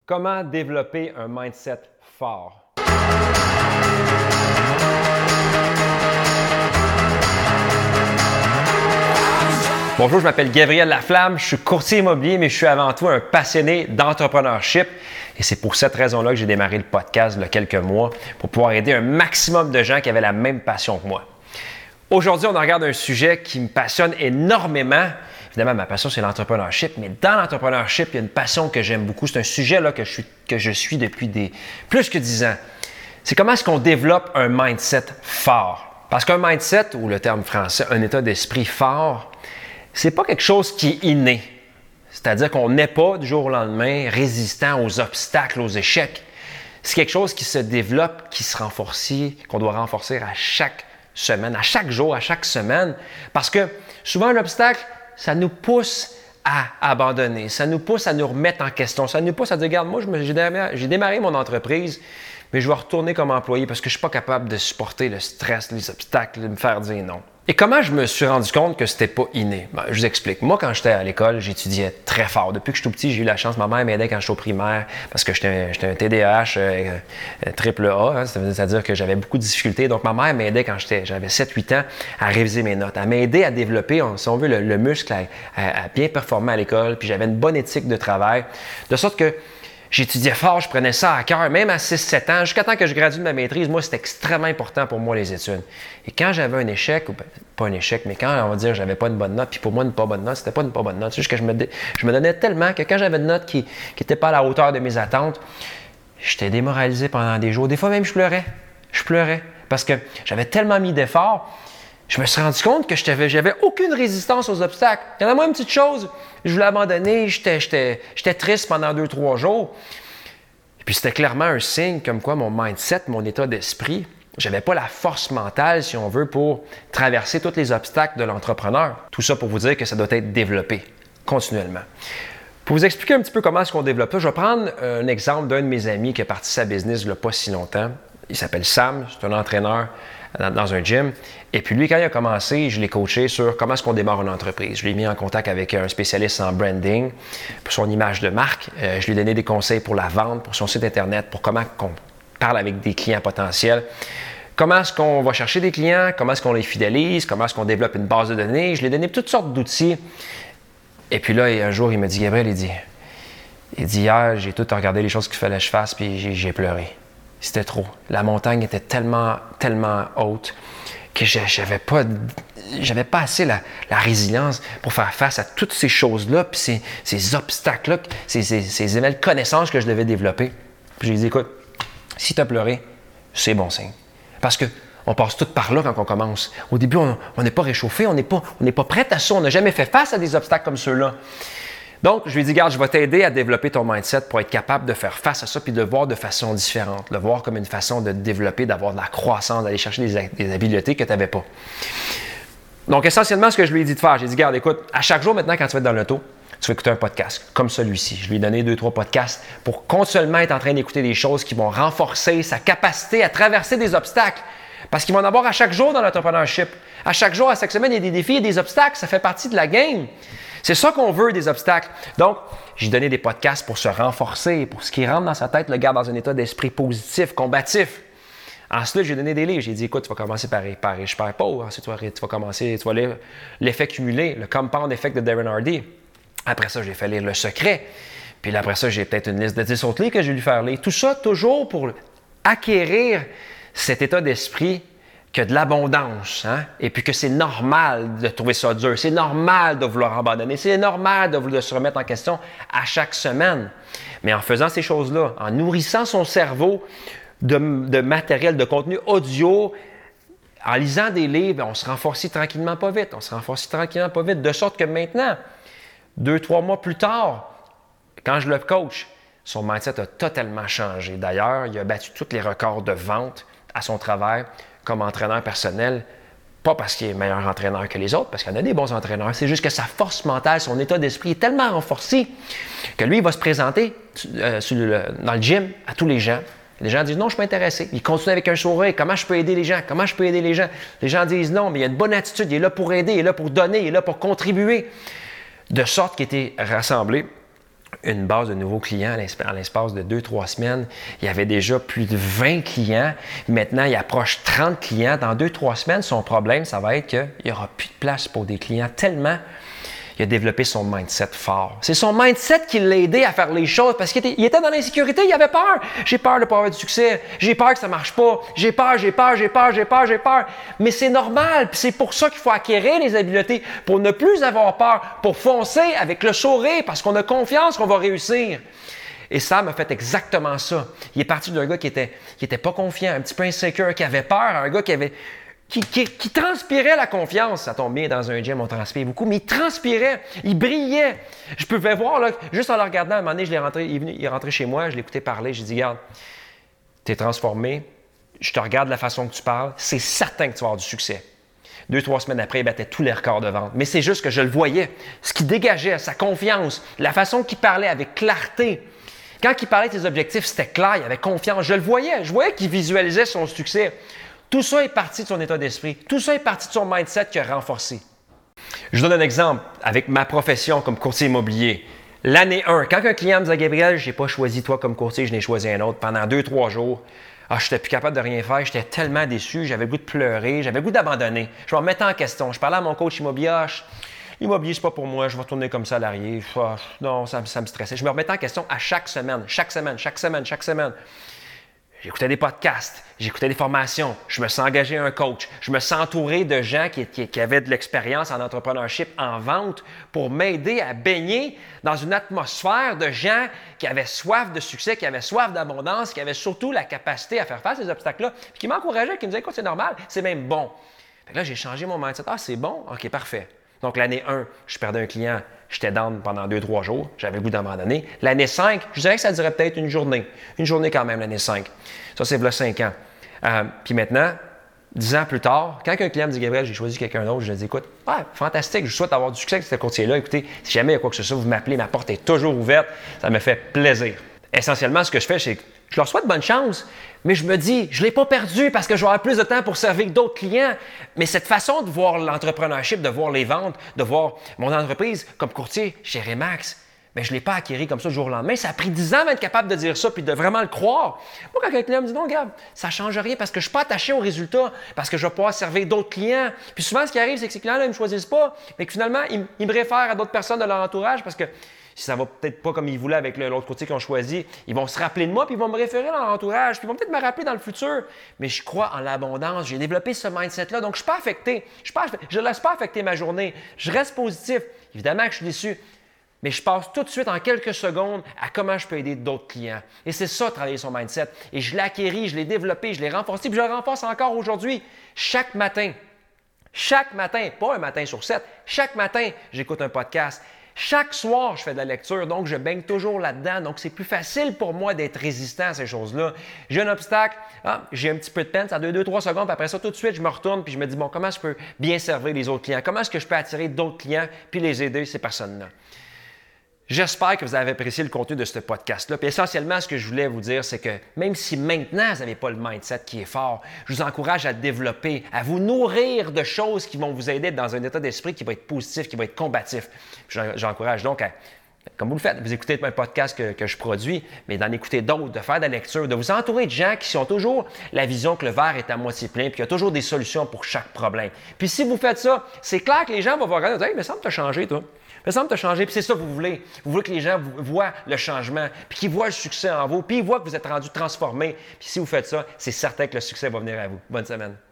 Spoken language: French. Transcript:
Comment développer un mindset fort? Bonjour, je m'appelle Gabriel Laflamme, je suis courtier immobilier, mais je suis avant tout un passionné d'entrepreneurship. Et c'est pour cette raison-là que j'ai démarré le podcast il y a quelques mois pour pouvoir aider un maximum de gens qui avaient la même passion que moi. Aujourd'hui, on regarde un sujet qui me passionne énormément. Évidemment, ma passion, c'est l'entrepreneurship, mais dans l'entrepreneurship, il y a une passion que j'aime beaucoup. C'est un sujet là, que je suis depuis plus que 10 ans. C'est comment est-ce qu'on développe un mindset fort. Parce qu'un mindset, ou le terme français, un état d'esprit fort, c'est pas quelque chose qui est inné. C'est-à-dire qu'on n'est pas du jour au lendemain résistant aux obstacles, aux échecs. C'est quelque chose qui se développe, qui se renforce, qu'on doit renforcer à chaque semaine, à chaque jour, à chaque semaine. Parce que souvent, l'obstacle, ça nous pousse à abandonner, ça nous pousse à nous remettre en question, ça nous pousse à dire, regarde, moi, j'ai démarré mon entreprise, mais je vais retourner comme employé parce que je ne suis pas capable de supporter le stress, les obstacles, de me faire dire non. Et comment je me suis rendu compte que c'était pas inné? Je vous explique. Moi, quand j'étais à l'école, j'étudiais très fort. Depuis que je suis tout petit, j'ai eu la chance. Ma mère m'aidait quand j'étais au primaire parce que j'étais un TDAH triple A. C'est-à-dire que j'avais beaucoup de difficultés. Donc, ma mère m'aidait quand j'avais 7-8 ans à réviser mes notes. Elle m'aidait à développer, si on veut, le muscle à bien performer à l'école. Puis j'avais une bonne éthique de travail. De sorte que j'étudiais fort, je prenais ça à cœur, même à 6-7 ans, jusqu'à temps que je gradue de ma maîtrise. Moi, c'était extrêmement important pour moi, les études. Et quand j'avais un échec, ou pas un échec, mais quand, on va dire, j'avais pas une bonne note, puis pour moi, une pas bonne note, c'était pas une pas bonne note. C'est juste que je me donnais tellement que quand j'avais une note qui n'était pas à la hauteur de mes attentes, j'étais démoralisé pendant des jours. Des fois même, je pleurais. Je pleurais parce que j'avais tellement mis d'efforts. Je me suis rendu compte que j'avais aucune résistance aux obstacles. Il y en a moi une petite chose, je voulais abandonner, j'étais triste pendant 2-3 jours. Et puis c'était clairement un signe comme quoi mon mindset, mon état d'esprit, j'avais pas la force mentale, si on veut, pour traverser tous les obstacles de l'entrepreneur. Tout ça pour vous dire que ça doit être développé continuellement. Pour vous expliquer un petit peu comment est-ce qu'on développe ça, je vais prendre un exemple d'un de mes amis qui a parti sa business il n'y a pas si longtemps. Il s'appelle Sam, c'est un entraîneur dans un gym. Et puis lui, quand il a commencé, je l'ai coaché sur comment est-ce qu'on démarre une entreprise. Je l'ai mis en contact avec un spécialiste en branding pour son image de marque. Je lui ai donné des conseils pour la vente, pour son site Internet, pour comment on parle avec des clients potentiels. Comment est-ce qu'on va chercher des clients, comment est-ce qu'on les fidélise, comment est-ce qu'on développe une base de données. Je lui ai donné toutes sortes d'outils. Et puis là, un jour, il me dit, Gabriel, il dit, hier, j'ai tout regardé les choses qu'il fallait que je fasse, puis j'ai pleuré. C'était trop. La montagne était tellement haute que j'avais pas assez la résilience pour faire face à toutes ces choses-là, puis ces obstacles-là, ces éléments de connaissances que je devais développer. Puis j'ai dit, écoute, si tu as pleuré, c'est bon signe. Parce qu'on passe tout par là quand on commence. Au début, on n'est pas réchauffé, on n'est pas prêt à ça, on n'a jamais fait face à des obstacles comme ceux-là. Donc, je lui ai dit, regarde, je vais t'aider à développer ton mindset pour être capable de faire face à ça puis de le voir de façon différente, le voir comme une façon de développer, d'avoir de la croissance, d'aller chercher des habiletés que tu n'avais pas. Donc, essentiellement, ce que je lui ai dit de faire, j'ai dit, regarde, écoute, à chaque jour maintenant, quand tu vas être dans l'auto, tu vas écouter un podcast comme celui-ci. Je lui ai donné 2-3 podcasts pour continuellement être en train d'écouter des choses qui vont renforcer sa capacité à traverser des obstacles. Parce qu'il va en avoir à chaque jour dans l'entrepreneurship. À chaque jour, à chaque semaine, il y a des défis et des obstacles. Ça fait partie de la game. C'est ça qu'on veut, des obstacles. Donc, j'ai donné des podcasts pour se renforcer, pour ce qui rentre dans sa tête, le garde dans un état d'esprit positif, combatif. Ensuite, j'ai donné des livres. J'ai dit, écoute, tu vas commencer par riche, père pauvre. Ensuite, tu vas lire l'effet cumulé, le compound effect de Darren Hardy. Après ça, j'ai fait lire Le Secret. Puis après ça, j'ai peut-être une liste de 10 autres livres que j'ai dû faire lire. Tout ça, toujours pour acquérir cet état d'esprit que de l'abondance, et puis que c'est normal de trouver ça dur, c'est normal de vouloir abandonner, c'est normal de se remettre en question à chaque semaine. Mais en faisant ces choses-là, en nourrissant son cerveau de matériel, de contenu audio, en lisant des livres, on se renforce tranquillement pas vite, de sorte que maintenant, 2-3 mois plus tard, quand je le coach, son mindset a totalement changé. D'ailleurs, il a battu tous les records de vente à son travail comme entraîneur personnel, pas parce qu'il est meilleur entraîneur que les autres, parce qu'il y en a des bons entraîneurs, c'est juste que sa force mentale, son état d'esprit est tellement renforcé que lui, il va se présenter dans le gym à tous les gens. Les gens disent « Non, je suis pas intéressé ». Il continue avec un sourire « Comment je peux aider les gens? Comment je peux aider les gens? » Les gens disent « Non, mais il a une bonne attitude, il est là pour aider, il est là pour donner, il est là pour contribuer. » De sorte qu'il était rassemblé une base de nouveaux clients en l'espace de 2-3 semaines. Il y avait déjà plus de 20 clients. Maintenant, il approche 30 clients. Dans 2-3 semaines, son problème, ça va être qu'il n'y aura plus de place pour des clients tellement il a développé son mindset fort. C'est son mindset qui l'a aidé à faire les choses parce qu'il était dans l'insécurité, il avait peur. J'ai peur de ne pas avoir du succès. J'ai peur que ça ne marche pas. J'ai peur. Mais c'est normal. Puis c'est pour ça qu'il faut acquérir les habiletés pour ne plus avoir peur, pour foncer avec le sourire parce qu'on a confiance qu'on va réussir. Et Sam a fait exactement ça. Il est parti d'un gars qui était pas confiant, un petit peu insécure, qui avait peur, un gars qui transpirait la confiance. Ça tombe bien, dans un gym, on transpire beaucoup, mais il transpirait, il brillait. Je pouvais voir, là, juste en le regardant, à un moment donné, il est rentré chez moi, je l'ai écouté parler, j'ai dit, regarde, tu es transformé, je te regarde de la façon que tu parles, c'est certain que tu vas avoir du succès. 2-3 semaines après, il battait tous les records de vente. Mais c'est juste que je le voyais, ce qui dégageait, sa confiance, la façon qu'il parlait avec clarté. Quand il parlait de ses objectifs, c'était clair, il avait confiance, je le voyais, je voyais qu'il visualisait son succès. Tout ça est parti de son état d'esprit. Tout ça est parti de son mindset qui a renforcé. Je donne un exemple avec ma profession comme courtier immobilier. L'année 1, quand un client me disait « Gabriel, je n'ai pas choisi toi comme courtier, je n'ai choisi un autre. » Pendant 2-3 jours, je n'étais plus capable de rien faire. J'étais tellement déçu. J'avais le goût de pleurer. J'avais le goût d'abandonner. Je me remettais en question. Je parlais à mon coach immobilier. L'immobilier, c'est pas pour moi. Je vais retourner comme salarié. Non, ça me stressait. Je me remettais en question à chaque semaine. J'écoutais des podcasts, j'écoutais des formations, je me suis engagé à un coach, je me suis entouré de gens qui avaient de l'expérience en entrepreneurship, en vente, pour m'aider à baigner dans une atmosphère de gens qui avaient soif de succès, qui avaient soif d'abondance, qui avaient surtout la capacité à faire face à ces obstacles-là, puis qui m'encourageaient, qui me disaient « Écoute, c'est normal, c'est même bon. » Fait que là, j'ai changé mon mindset. « Ah, c'est bon? OK, parfait. » Donc, l'année 1, je perdais un client, j'étais down pendant 2-3 jours, j'avais le goût d'abandonner. L'année 5, je dirais que ça durait peut-être une journée quand même, l'année 5. Ça, c'est voilà 5 ans. Puis maintenant, 10 ans plus tard, quand un client me dit « Gabriel, j'ai choisi quelqu'un d'autre », je lui dis « Écoute, fantastique, je souhaite avoir du succès avec ce courtier-là. Écoutez, si jamais il y a quoi que ce soit, vous m'appelez, ma porte est toujours ouverte. Ça me fait plaisir. » Essentiellement, ce que je fais, c'est que je leur souhaite bonne chance, mais je me dis, je ne l'ai pas perdu parce que je vais avoir plus de temps pour servir d'autres clients. Mais cette façon de voir l'entrepreneurship, de voir les ventes, de voir mon entreprise comme courtier chez Remax, bien, je ne l'ai pas acquéri comme ça du jour au lendemain. Ça a pris 10 ans d'être capable de dire ça puis de vraiment le croire. Moi, quand un client me dit, non, regarde, ça ne change rien parce que je ne suis pas attaché au résultat, parce que je vais pouvoir servir d'autres clients. Puis souvent, ce qui arrive, c'est que ces clients-là, ils ne me choisissent pas, mais que finalement, ils me réfèrent à d'autres personnes de leur entourage parce que si ça ne va peut-être pas comme ils voulaient avec l'autre courtier qu'ils ont choisi, ils vont se rappeler de moi puis ils vont me référer dans leur entourage puis ils vont peut-être me rappeler dans le futur. Mais je crois en l'abondance. J'ai développé ce mindset-là, donc je ne suis pas affecté. Je ne laisse pas affecter ma journée. Je reste positif. Évidemment que je suis déçu. Mais je passe tout de suite en quelques secondes à comment je peux aider d'autres clients. Et c'est ça, travailler son mindset. Et je l'ai acquéri, je l'ai développé, je l'ai renforcé, puis je le renforce encore aujourd'hui. Chaque matin, pas un matin sur 7, chaque matin, j'écoute un podcast. Chaque soir, je fais de la lecture, donc je baigne toujours là-dedans. Donc, c'est plus facile pour moi d'être résistant à ces choses-là. J'ai un obstacle, j'ai un petit peu de peine, ça dure 2-3 secondes, puis après ça, tout de suite, je me retourne puis je me dis, bon, comment je peux bien servir les autres clients? Comment est-ce que je peux attirer d'autres clients puis les aider, ces personnes-là? J'espère que vous avez apprécié le contenu de ce podcast-là. Puis essentiellement, ce que je voulais vous dire, c'est que même si maintenant, vous n'avez pas le mindset qui est fort, je vous encourage à développer, à vous nourrir de choses qui vont vous aider dans un état d'esprit qui va être positif, qui va être combatif. J'encourage donc à, comme vous le faites, vous écoutez un podcast que je produis, mais d'en écouter d'autres, de faire de la lecture, de vous entourer de gens qui ont toujours la vision que le verre est à moitié plein, puis qu'il y a toujours des solutions pour chaque problème. Puis si vous faites ça, c'est clair que les gens vont vous regarder et dire « Hey, mais ça me t'a changé, toi. » Il me semble que tu as changé, puis c'est ça que vous voulez. Vous voulez que les gens voient le changement, puis qu'ils voient le succès en vous, puis ils voient que vous êtes rendu transformé. Puis si vous faites ça, c'est certain que le succès va venir à vous. Bonne semaine.